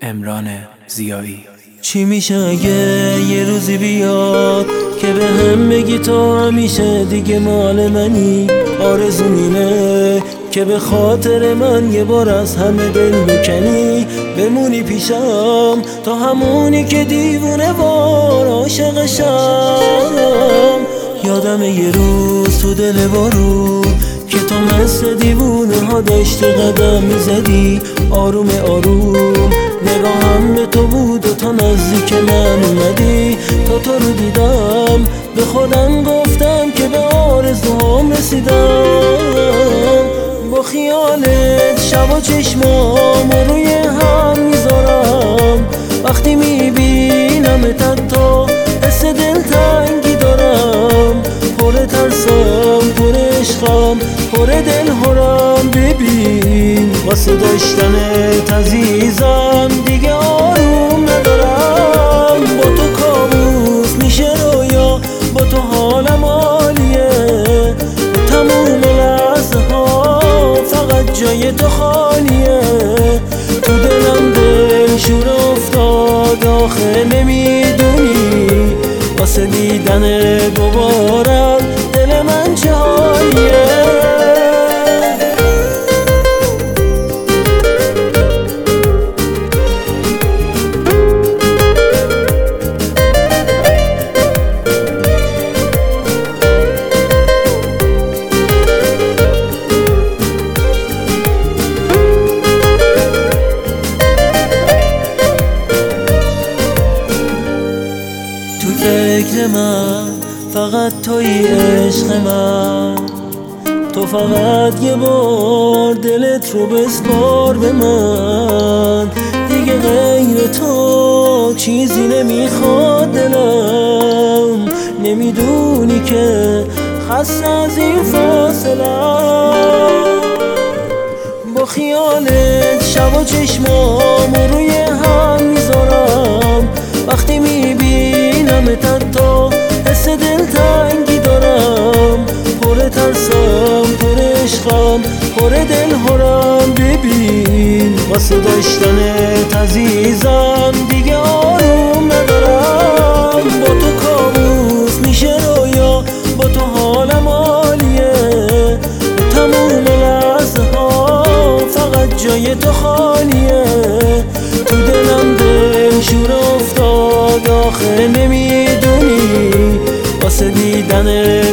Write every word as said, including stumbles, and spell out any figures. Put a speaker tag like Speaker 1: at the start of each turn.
Speaker 1: امران ضیایی.
Speaker 2: چی میشه اگه یه روزی بیاد که به هم بگی تو همیشه دیگه مال منی؟ آرزوم اینه که به خاطر من یه بار از همه دل بکنی، بمونی پیشم تا همونی که دیوونه وار عاشقشم. یادم یه روز تو دل بارون که تو مثل دیوونه ها داشتی قدم میزدی، آروم آروم نگاهم به تو بود و تا نزدیک من اومدی. تا تو رو دیدم به خودم گفتم که به آرزوام رسیدم. با خیالت شب و چشمام روی هم میذارم، وقتی میبینم تا حس دلتنگی دارم. پر ترسم، پر عشقم، پر دل هرم. ببین واسه داشتنت عزیزم دیگه آروم ندارم. با تو کابوس میشه رویا، با تو حالم عالیه. تموم لحظه ها فقط جای تو خالیه. تو دلم دل شور افتاد آخه نمیدونی، واسه دیدن دوبارم دل من چه حالیه. فکر من فقط توی عشق من، تو فقط یه بار دلت رو بسپار به من. دیگه غیر تو چیزی نمیخواد دلم، نمیدونی که خسته از این فاصلم. با خیالت شب و چشمام روی هم میذارم، وقتی میبینم تا حس دلتنگی دارم. پر ترسم، پر عشقم، پر دل هرم. ببین واسه داشتنت عزیزم دیگه آروم ندارم. با تو کابوس میشه رویا، با تو حالم عالیه. تموم لحظه ها فقط جای تو خالیه. تو دلم دل شور افتاد آخه نمیدونی، واسه دیدن